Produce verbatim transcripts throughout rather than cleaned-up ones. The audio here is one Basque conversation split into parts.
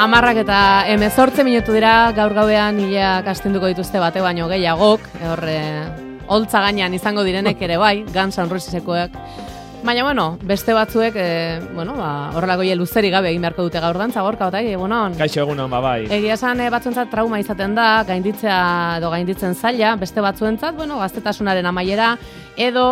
Amarrak eta hemezortzi minutu dira, gaur gauean hileak astinduko dituzte bate baino gehiagok, horre, holtza gainean izango direnek ere bai, Guns N' Rosesekoek. Baina, bueno, beste batzuek, e, bueno, ba, horrelako hile luzeri gabe egin beharko dute gaur dantza, Gorka, otai, egunon? Kaixo egunon, ba, bai. Egia esan, e, batzuentzat trauma izaten da, gainditzea edo gainditzen zaila, beste batzuentzat, bueno, gaztetasunaren amaiera, edo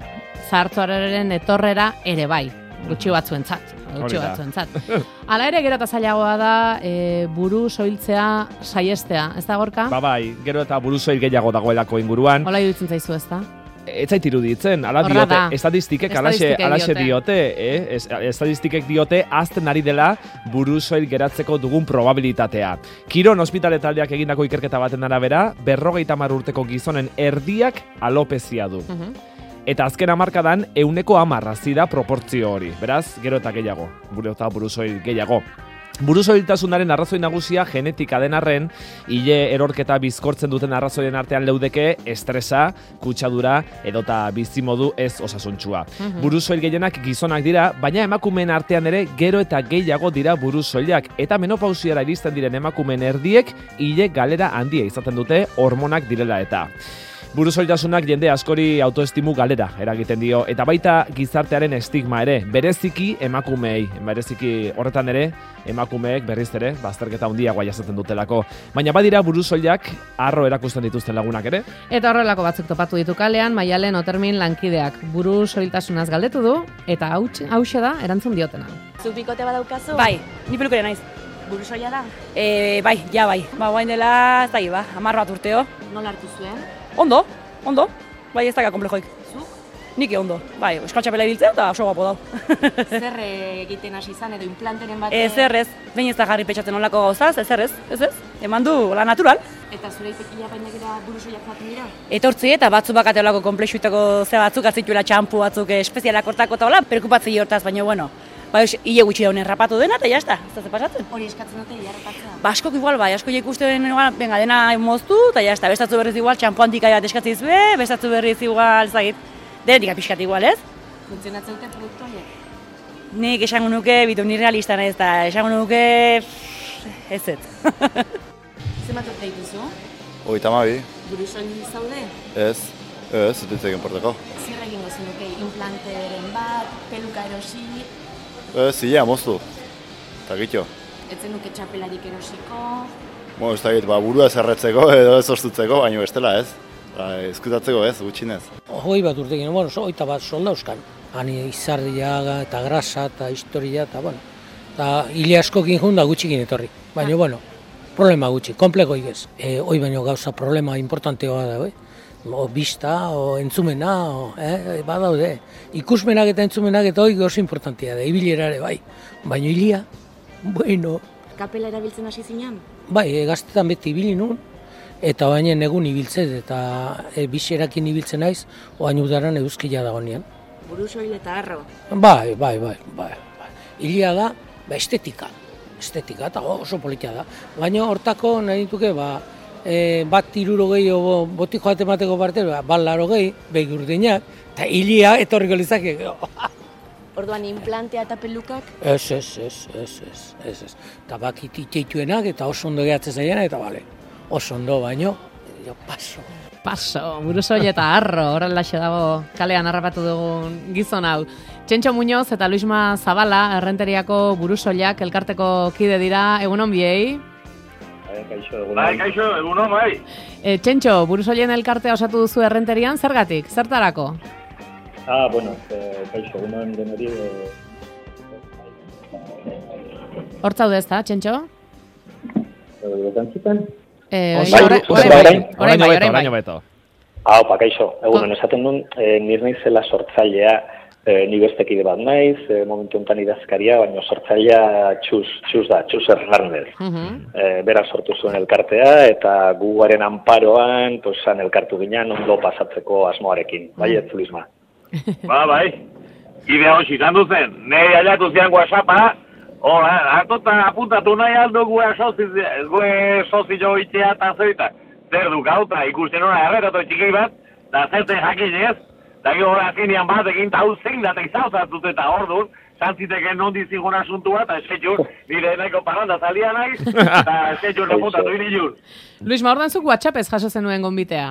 zahartzuaren etorrera ere bai, gutxi batzuentzat. Gutxi batzuentzat. Hala ere, gero eta zailagoa da e, buru soiltzea saiestea, ez da, Gorka? Ba, bai, gero eta buru soil gehiago dagoelako inguruan. Hola iruditzen zaizu, ez da? Ez zait iruditzen, ala diote, estadistikek alaxe, alaxe diote, eh? Estadistikek diote, azten ari dela buru soil geratzeko dugun probabilitatea. Kiron ospitale taldeak egindako ikerketa baten arabera, berrogeita hamar urteko gizonen erdiak alopezia du. Uh-huh. Eta azken hamarkadan, euneko hamarra zida proportzio hori. Beraz, gero eta gehiago, buru eta buru soil gehiago. Burusoiltasunaren arrazoi nagusia genetika den arren, hile erorketa bizkortzen duten arrazoien artean leudeke estresa, kutsadura edota bizimodu ez osasuntsua. Uh-huh. Burusoil gehienak gizonak dira, baina emakumeen artean ere gero eta gehiago dira burusoilak, eta menopausiara iristen diren emakumeen erdiek hile galera handia izaten dute hormonak direla eta. Burusoiltasunak jende askori autoestimu galera eragiten dio, eta baita gizartearen estigma ere, bereziki emakumeei, bereziki horretan ere, emakumeek berriz ere, bazterketa handiagoa jasaten dutelako. Baina badira burusoilak arro erakusten dituzten lagunak ere. Eta horrelako batzuk topatu ditu kalean, Maialen Otermin lankideak burusoiltasunaz galdetu du, eta hauxe da erantzun diotena. Zuk bikote badaukazu? Bai, ni pelukeria naiz. Burusoila da? E, bai, ja bai. Ba, guain dela, ez da, ba, hamar bat urteo. Nola hartu zuen? Ondo, ondo. Bai, ez daga komplexoik. Zuk? Nik ondo. Bai, euskal txapela ibiltzea eta oso guapo dau. Zer egiten hasi izan edo implanteren bat? Ez errez, behin ez da jarri petxatzen olako gauzaz, ez errez, ez ez. Eman du, la natural. Eta zure ipekia baina gira burusoiak jaten dira? Etortzi eta batzu bakate olako komplexuitako ze batzuk, azituela txampu batzuk espezialak hortako eta hola, perkupatzei hortaz, baina bueno. Bai, hile gutxi daun errapatu dena, eta jazta, ez da ze pasatzen. Hori eskatzen dute, hile errapatzea? Ba, askok igual, bai, asko ikusten, venga, dena moztu, eta jazta, bestatzu berriz igual, txampo antika bat eskatziz be, bestatzu berriz igual, zagit, denetik pixkat igual, ez? Funtzionatzen dute produktu horiek? Nik esango nuke, bitu, ni realista nahi ez da, esango nuke, ez ez. Zenbat urte dituzu? Hogeita hamabi. Burusoil zaude? Ez, ez, ez ditzeken porteko. Zer egingo zenuke, implanteren bat, peluka erosi? Ez, zilea, moztu. Eta gitxo. Ez zenuke txapelarik erosiko? Bo, ez da git, ba, burua zerretzeko edo ez ostutzeko, baina bestela ez. Ba, ezkutatzeko ez, gutxinez. Hoi bat urtekin, bueno, so, oita bat soldauzkan. Hani izardia eta grasa eta historia eta, bueno, eta hile askokin junda gutxikin etorri. Baina, ah. bueno, problema gutxi, kompleko igez. E, hoi baino gauza problema importanteoa da, bai? O bista, o entzumena, o, eh, badaude. Ikusmenak eta entzumenak eta hoi oso importantea da, ibilera ere, bai. Baina hilia, bueno. Kapela erabiltzen hasi zinean? Bai, e, gaztetan beti ibili nun, eta baina egun ibiltzen, eta e, biserakin ibiltzen naiz, oain udaran euskila dago nian. Burusoil eta arro? Bai, bai, bai, bai. bai. Hilia da, ba, estetika. Estetika, eta oso politia da. Baina hortako nahi dituke, ba, E, bat iruro gehi o botiko bat emateko parte, bat laro gehi, behi urdinak, eta hilia etorriko lizake. Orduan implantea eta pelukak? Ez, ez, ez, ez, ez, ez, ez. Eta bakit iteituenak eta oso ondo gehatzen zaienak, eta bale, oso ondo baino, jo, paso. Paso, burusoil eta arro, horrela xe dago kalean harrapatu dugun gizon hau. Txentxo Muñoz eta Luisma Zabala, Errenteriako burusoilak elkarteko kide dira, egunon biei. Kaixo, egunon. Bai, kaixo, egunon, bai. E, Txentxo, burusoilen elkartea osatu duzu Errenterian, zergatik, zertarako? Ah, bueno, e, kaixo, egunon denari... E... Hortzaude ez da, Txentxo? Hortzaude Orain beto. Ah, opa, kaixo, egunon, esaten duen, e, nir naizela sortzailea, E, ni bestekide bat naiz, e, momentu honetan idazkaria, baina sortzailea txuz, txuz da, txuz Hernandez. Uh-huh. E, bera sortu zuen elkartea, eta guaren anparoan, pues, han elkartu ginen, ondo pasatzeko asmoarekin. Bai, ez, Luisma? Ba, bai. Ide hori izan duzen, nahi aliatu zian WhatsAppa, hor, hartota apuntatu nahi aldo gue sozi jo itxea eta zerita. Zer du gauta, ikusten hori erretatu txiki bat, eta zerten jakin ez, eta gero azkenean bat egin eta hau zein data izautazut eta hor dut, zantziteken nondi zigun asuntua, eta esetxur, nire nahiko parranda zalia naiz, eta esetxur repuntatu inilun. Luis, ma ordan zuk WhatsAppez jaso zenuen gonbitea.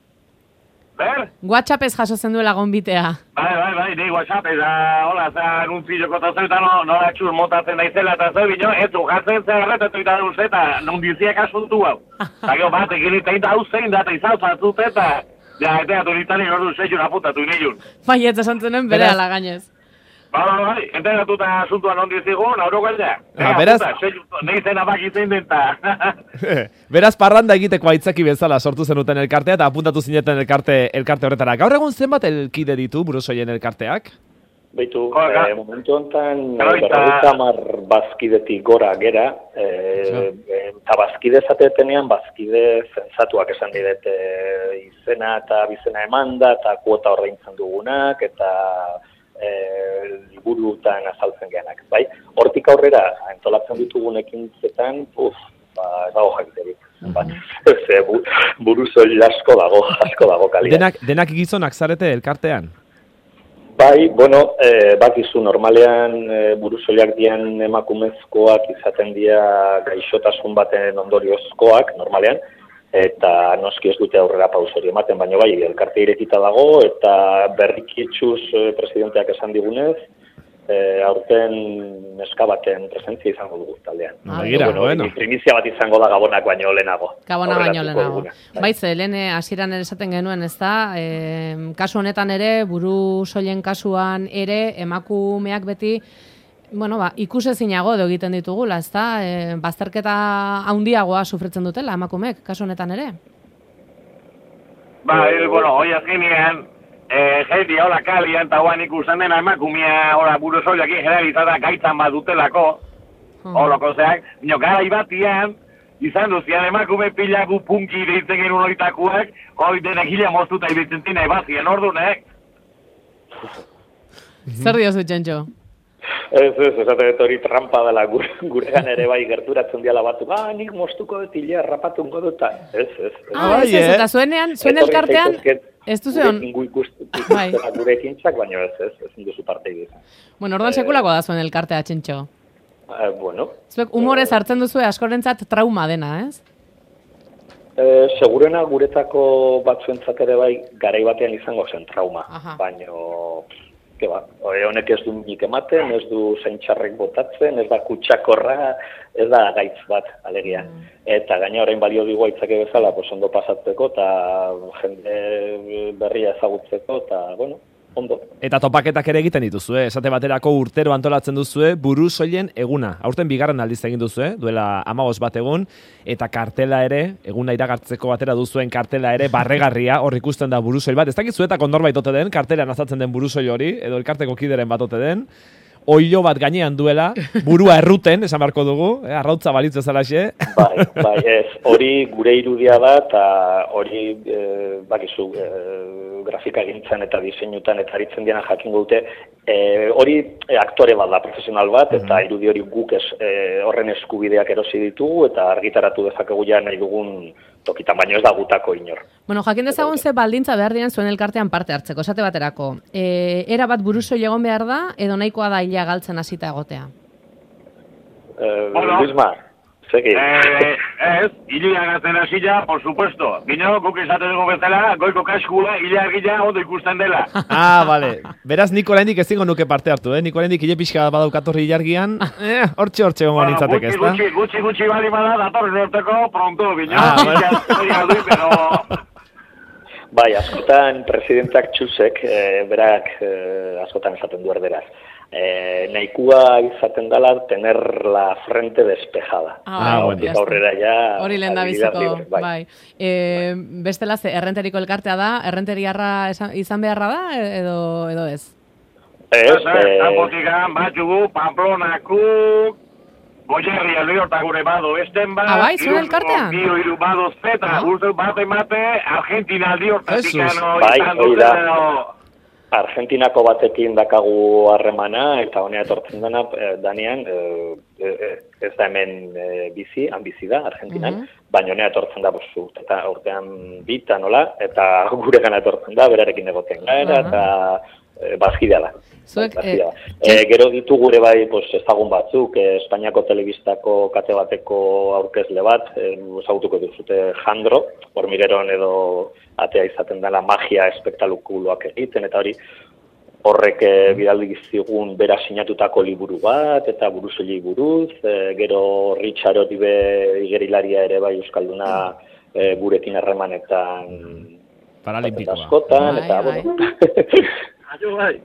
Ber? WhatsAppez jaso zenduela gonbitea. Bai, bai, bai, ni WhatsApp, eta hola, za, anuntziloko eta zeu, eta no, nola txur motatzen daizela, eta zeu, bino, ez du, jatzen zer erretetu eta duz, eta non diziak asuntu hau. Eta gero bat, egin eta inda hau zein da, eta izan zatzut, eta, ja, eta turitari gordu zeiun apuntatu inilun. Bai, ez esan zenen bere ala gainez. Ba, ba, bai, enteratu eta asuntuan ondi zigun, aurro gaila. Ah, beraz... Nei zen abak izan denta. Beraz, parranda egiteko aitzaki bezala sortu zenuten elkartea eta apuntatu zineten elkarte, elkarte horretara. Gaur egun zenbat elkide ditu burusoien elkarteak? Beitu, eh, momentu honetan, berrogeita hamar bazkidetik gora gera, eh, eta bazkide zatetenean, bazkide zentzatuak esan didet eh, izena eta bizena emanda, eta kuota ordaintzen dugunak, eta e, liburutan azaltzen geanak, bai? Hortik aurrera, antolatzen ditugun ekintzetan, uf, ba, ez dago jakiterik. Bat, ze, bu, buruzoi asko dago, asko dago kalia. Denak, denak gizonak zarete elkartean? Bai, bueno, e, bakizu normalean e, buruzoiak dian emakumezkoak izaten dira gaixotasun baten ondoriozkoak, normalean, eta noski ez dute aurrera pausori ematen, baina bai, elkarte irekita dago, eta berrikitxuz e, presidenteak esan digunez, e, aurten neska baten presentzia izango dugu taldean. Ah, gira, bueno, bueno. Primizia bat izango da Gabonak baino lehenago. Gabona baino lehenago. Baitze, lehen hasieran ere esaten genuen, ez da, e, kasu honetan ere, buru soilen kasuan ere, emakumeak beti, bueno, ba, ikusezinago edo egiten ditugula, ez da, e, bazterketa handiagoa sufritzen dutela emakumeek, kasu honetan ere? Ba, e, bueno, hoi azkenean, Eh, jeiti, hola, kalian, eta hoan ikusten dena emakumea, hola, buruzoiak generalizada gaitzan bat dutelako, holoko zeak, nio, gara ibatian, izan duzian emakume pilagu punki deitzen genuen horitakuak, hoi denek hila moztuta ibitzen tina ibazien ordunek. Zer diozu, Txentxo? Ez, ez, esate dut hori trampa dela gure, gurean ere bai gerturatzen diala batu. Ah, nik moztuko dut hilea rapatungo dut. Ez, ez. Ah, ez, ez, eta zuenean, zuen elkartean, ez duzu hon? Gure ekintzak, baina ez, ez, ez duzu parte egiten. Bueno, ordan sekulako da zuen elkartea, Txentxo. Eh, bueno. Zuek humorez hartzen duzu askorentzat trauma dena, ez? Eh, segurena guretako batzuentzat ere bai garai batean izango zen trauma, baino... Ba, honek ez du nik ematen, ez du zaintxarrek botatzen, ez da kutsakorra, ez da gaitz bat, alegia. Mm. Eta gaina orain balio digu aitzake bezala, pues, ondo pasatzeko, eta jende berria ezagutzeko, eta, bueno, ondo. Eta topaketak ere egiten dituzue, esate baterako urtero antolatzen duzue, burusoilen eguna. Aurten bigarren aldiz egin duzue, duela hamabost bat egun, eta kartela ere, eguna iragartzeko batera duzuen kartela ere, barregarria, hor ikusten da burusoil bat. Ez dakit zuetako norbait ote den, kartelan azatzen den burusoil hori, edo elkarteko kideren bat ote den, oilo bat gainean duela, burua erruten, esan beharko dugu, eh, arrautza balitz bezalaxe. Bai, bai, ez, hori gure irudia da, eta hori, eh, bakizu, eh, grafika gintzen eta diseinutan eta aritzen diana jakingo dute, eh, hori eh, aktore bat da, profesional bat, eta mm-hmm. irudi hori guk ez, eh, horren eskubideak erosi ditugu, eta argitaratu dezakegu ja nahi dugun tokitan, baino ez da gutako inor. Bueno, jakin dezagun ze baldintza behar diren zuen elkartean parte hartzeko, esate baterako. E, era bat buruzoi egon behar da, edo nahikoa da hila galtzen hasita egotea? Eh, bueno. Luisma, segi. Eh, ez, hilia galtzen hasila, por supuesto. Bino, guk esaten dugu bezala, goiko kaskula, hilia argila ondo ikusten dela. Ah, vale. Beraz, nik oraindik ezingo nuke parte hartu, eh? Nik oraindik hile pixka badaukatorri ilargian, eh, hortxe hortxe gongo bueno, nintzateke, ez da? Gutxi, gutxi, gutxi bali bada, datorren urteko, pronto, bino. Ah, vale. Pero... Bai, askotan presidentak txusek, e, berak e, askotan esaten du erderaz. E, nahikua izaten dela tener la frente despejada. Ah, bueno, aurrera ja... Hori lehen da biziko, bai. bai. E, bestela ze, errenteriko elkartea da, errenteriarra izan beharra da, edo, edo ez? Ez, ez. Zapotikan, batxugu, Pamplonakuk, Goierri alde horta gure bado esten bat, ah, bai, zuen elkartean? Iru, iru bado zeta, ah. Urte bate mate, Argentina alde horta zikano bai, izan dute. Argentinako batekin dakagu harremana, eta honea etortzen dena, eh, danean, eh, eh, ez da hemen eh, bizi, han bizi da, Argentinan, uh-huh. baina honea etortzen da, bos, eta urtean bita nola, eta gure gana etortzen da, berarekin egoten gara, uh-huh. eta e, bazkidea da. Zuek, bazkidea da. E, gero ditu gure bai pues, ezagun batzuk, e, Espainiako telebistako kate bateko aurkezle bat, e, ezagutuko duzute Jandro, hormigeron edo atea izaten dela magia espektakuloak egiten, eta hori horrek e, bidaldi zigun bera sinatutako liburu bat, eta buruzeli buruz, e, gero Richard Oribe igerilaria ere bai Euskalduna e, gurekin harremanetan paralimpikoa. Askotan, eta bueno. Aio bai.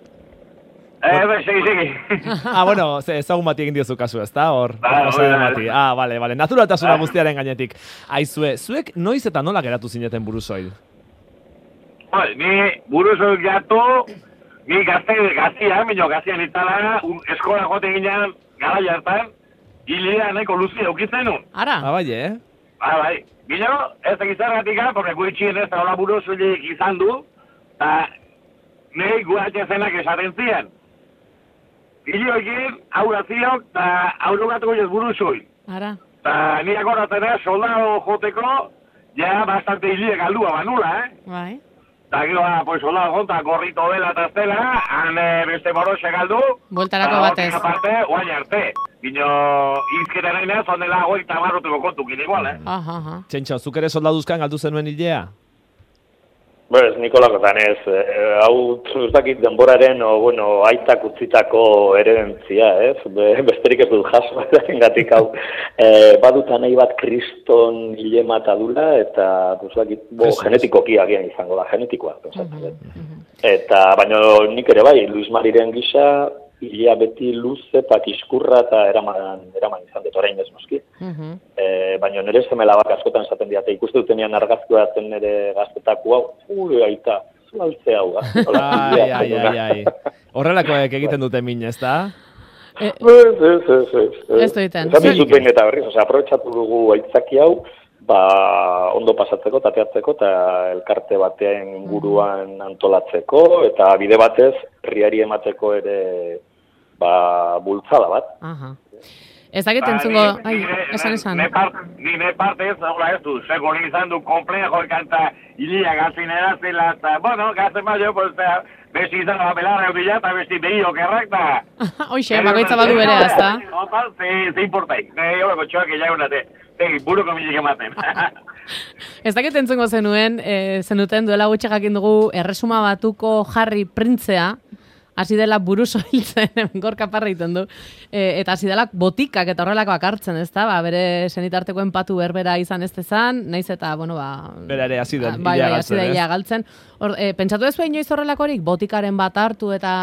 Eh, bai, segi, segi. Ah, bueno, ezagun bati egin diozu kasu, ezta? Hor. Ba, bati. Ah, vale, vale. Naturaltasuna guztiaren gainetik. Aizue, zuek noiz eta nola geratu zineten burusoil? Bai, ni burusoil geratu, ni gazte, gaztia, minio gaztian itala, un eskola jote ginean, gara jartan, hilea nahiko luzia eukitzen nun. Ara? Ah, bai, eh? Ba, bai. Gino, ez egizarratik, porque guitxien ez da hola burusoilik izan du, eta nahi guatxe zenak esaten zian. Gilioekin, aurra ziok, eta aurrugatuko ez burusoil. Ara? Eta nire akoratzen ez, soldado joteko, ja bastante hilie galdua banula, eh? Bai. Eta gero, pues, soldado jonta, gorrito dela eta zela, han beste moroxe galdu. Bueltarako batez. Eta aparte, oain arte. Gino, izkera nahi nez, ondela goita marroteko kontukin igual, eh? Aha, aha. Txentxo, zuk ere soldaduzkan galdu zenuen hilea? Bez, Nikolakotan ez, eh, hau ez dakit denboraren, o, bueno, aitak utzitako eredentzia, ez? Be, besterik ez dut jaso, gatik hau. Eh, baduta nahi bat kriston hile matadula, eta, ez dakit, bo, genetikoki agian izango da, genetikoa. Uh-huh. Eta, baina nik ere bai, Luis Mariren gisa, hilea beti luze eta kiskurra eta eraman, eraman izan dut orain ez noski. Uh-huh. E, baina nire semela bak askotan esaten diate, ikuste dutenean argazkoa zen nire gaztetako hau, ui, aita, zualtze hau. Ai, ai, ai, ai. Horrelakoek egiten dute min, ez da? Ez, ez, ez, ez. Ez duiten. Ez dut behin eta berriz, osea, aprobetxatu dugu aitzaki hau, ba, ondo pasatzeko, tateatzeko, eta elkarte batean inguruan antolatzeko, eta bide batez, herriari emateko ere, ba, bultzada bat. Aha. Ez dakit entzungo, ai, esan esan. Ni ne parte ez, hola ez du, seko izan du komplejo, kanta, hilia gazinera zela, eta, bueno, gazen maio, pues, besti izan da belarra eudila, eta besti behio kerrak, eta... Hoxe, bakoitza badu bere, ez da? Otal, ze importaik, ne, horreko txoak egiagunate, tegi, buruko milik ematen. Ez dakit entzungo zenuen, e, zenuten duela gutxe jakin dugu, erresuma batuko Harry printzea, hasi dela burusoiltzen, gorka parra egiten du, e, eta hasi dela botikak eta horrelakoak hartzen, ez da? Ba, bere senitarteko enpatu berbera izan ez dezan, naiz eta, bueno, ba... Bera ere hasi da bai, bai, hasi da ia galtzen. Hor, e, pentsatu ez inoiz horrelakorik, botikaren bat hartu eta...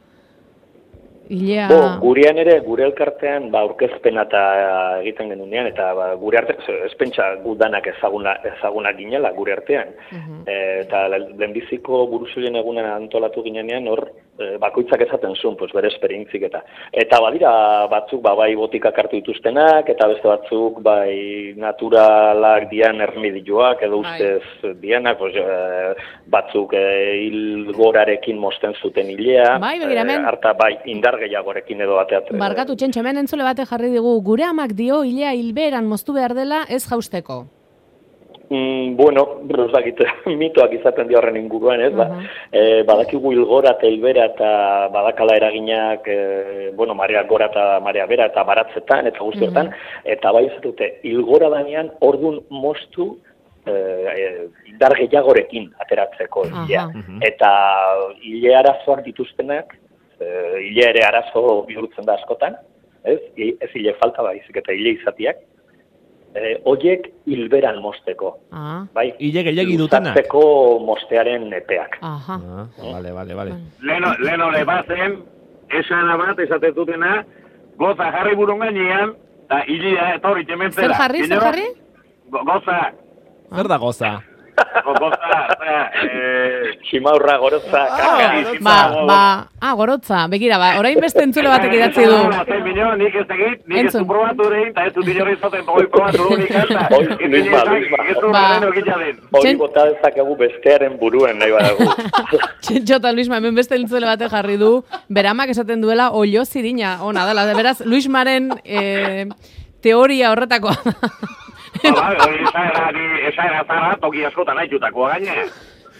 Ilea... Bo, gurean ere, gure elkartean, ba, aurkezpena eta egiten genunean, eta ba, gure artean, ez pentsa gudanak ezaguna, ezaguna ginela gure artean. Uh-huh. E, eta lehenbiziko burusoilen egunen antolatu ginenean, hor, e, bakoitzak esaten zuen, pues, bere esperientzik eta. Eta badira batzuk, ba, bai botikak hartu dituztenak, eta beste batzuk, bai naturalak dian ermidioak, edo ustez dianak, pues, e, batzuk e, hilgorarekin mosten zuten hilea. Bai, begira, men. E, harta, bai, indar gehiagorekin edo bateatzen. Barkatu, txentxo, hemen entzule bate jarri digu, gure amak dio hilea hilberan moztu behar dela ez jausteko. Mm, bueno, bruzakit, mitoak izaten di horren inguruan, ez? Uh-huh. ba, e, badakigu hilgora eta hilbera eta badakala eraginak, e, bueno, marea gora eta marea bera eta baratzetan eta guzti hortan, uh-huh. eta bai izatute, hilgora danean ordun moztu e, e, indar gehiagorekin ateratzeko hilea. Uh-huh. Eta hile arazoak dituztenak, hile ere arazo bihurtzen da askotan, ez? Ez hile falta da, izik eta hile izatiak. E, oiek hilberan mosteko. Ah. Bai? Hile gehiagi dutenak. Luzatzeko mostearen epeak. Aha. Ah, vale, vale, vale. Leno, leno le bazen, esana bat, esaten dutena, goza jarri burun gainean, eta hilia etorri tementzera. Zer jarri, zer jarri? Goza. Zer da goza? Goza, eh... Ximaurra, gorotza, kaka. Ba, ba, ah, gorotza, begira, ba, orain beste entzule batek idatzi du. Zer minio, nik ez egit, nik ez du probatu egin, eta ez du dinori zaten, hoi probatu du nik alta. Luisma, Luisma. Hoi bota dezakegu bestearen buruen nahi badagu. Txentxo eta Luisma, hemen beste entzule batek jarri du, beramak esaten duela olio zirina, ona dela, beraz, Luismaren eh, teoria horretakoa. Bai, esa era zara, toki askotan haitutakoa gaine.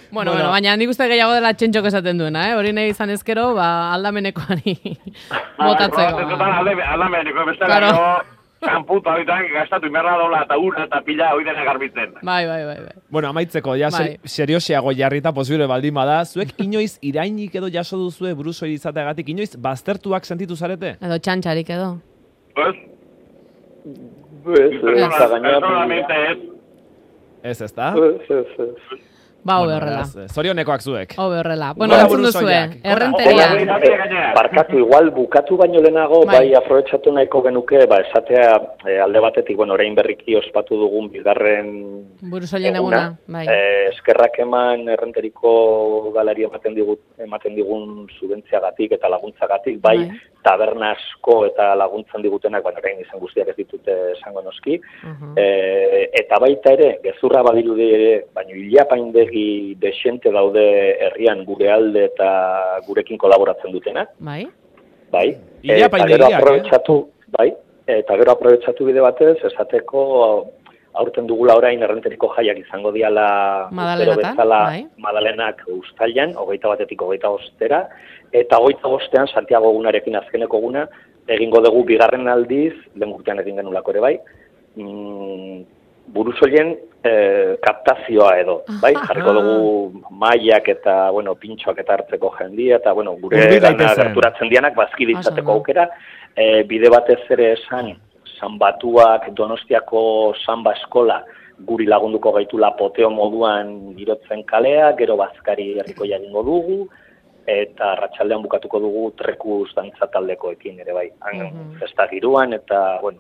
Bueno, bueno, baina nik uste gehiago dela txentxok esaten duena, eh? Hori nahi izan ezkero, ba, aldamenekoari botatzeko. Aldameneko, bestela, kanputa horietan gastatu inberra dola eta ura eta pila hori dena garbitzen. Bai, bai, bai, bai. Bueno, amaitzeko, ja bai. Serioseago jarrita posible baldin bada, zuek inoiz irainik edo jaso duzue buruzoi izateagatik, inoiz baztertuak sentitu zarete? Edo txantxarik edo. Ez? Ez, ez, gainera. Ez, ez da? Ez, ez, ez. Ba, hobe horrela. Zorionekoak zuek. Hobe horrela. Bueno, entzun duzue, errenteria. Barkatu, igual, bukatu baino lehenago, bai, aprobetsatu nahiko genuke, ba, esatea alde batetik, bueno, orain berriki ospatu dugun bigarren burusoilen eguna, bai. Eskerrak eman errenteriko galari ematen digut, ematen digun subentziagatik eta laguntzagatik, bai, taberna asko eta laguntzen digutenak, baina orain izan guztiak ez ditute esango noski, eta baita ere, gezurra badirudi ere, baina hilapainde desente daude herrian gure alde eta gurekin kolaboratzen dutenak. Bai. Bai. Eta gero aprobetsatu, bai. Eta gero aprobetsatu bide batez, esateko aurten dugula orain errenteriko jaiak izango diala bezala Madalenak uztailan, hogeita batetik hogeita bostera, eta hogeita bostean Santiago egunarekin azkeneko eguna egingo dugu bigarren aldiz, lehen urtean egin genulako ere bai, mm, burusoien eh, kaptazioa edo, bai? Jarriko dugu mailak eta, bueno, pintxoak eta hartzeko jendia, eta, bueno, gure gana gerturatzen dianak, bazkide izateko aukera, eh, bide batez ere esan, Sanbatuak, Donostiako Samba Eskola, guri lagunduko gaitula poteo moduan girotzen kalea, gero bazkari herriko jagingo dugu, eta arratsaldean bukatuko dugu trekuz dantza taldekoekin ere bai. Han festa giruan eta, bueno.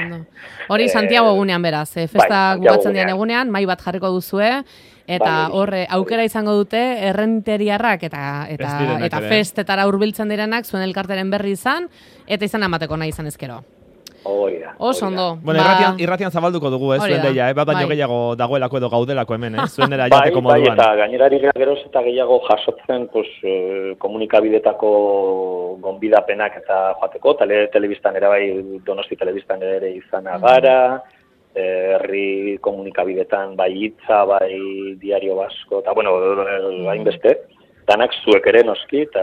Hori Santiago egunean beraz, festa bukatzen dian egunean, mai bat jarriko duzue, eta horre aukera izango dute errenteriarrak eta eta eta festetara hurbiltzen direnak zuen elkarteren berri izan, eta izan emateko nahi izan ezkero. Hori da. Oso ondo. Bueno, irratian, irratian zabalduko dugu, eh, zuen deia, eh, bat baino gehiago dagoelako edo gaudelako hemen, eh, zuen dela jateko moduan. Bai, eta gainerari geroz eta gehiago jasotzen, pues, eh, komunikabidetako gonbidapenak eta joateko, tele, telebistan ere bai, Donosti telebistan ere izan agara, herri komunikabidetan bai hitza, bai diario basko, eta bueno, hainbeste, danak zuek ere noski, eta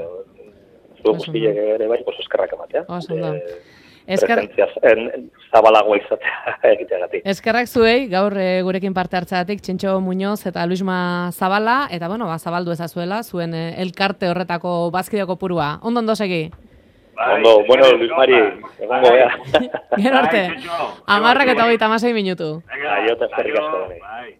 zuek guztiek ere bai, pues, eskerrak ematea. Oso ondo. Esker... zabalagoa izatea egiteagatik. Eskerrak zuei, gaur e, gurekin parte hartzeagatik, Txentxo Muñoz eta Luisma Zabala, eta bueno, ba, zabaldu ezazuela, zuen e, elkarte horretako bazkideko purua. Ondo ondo segi? Ondo, bueno, Luismari, egongo bea. Gero arte, amarrak eta hogeita hamasei minutu. Aiota eskerrik asko.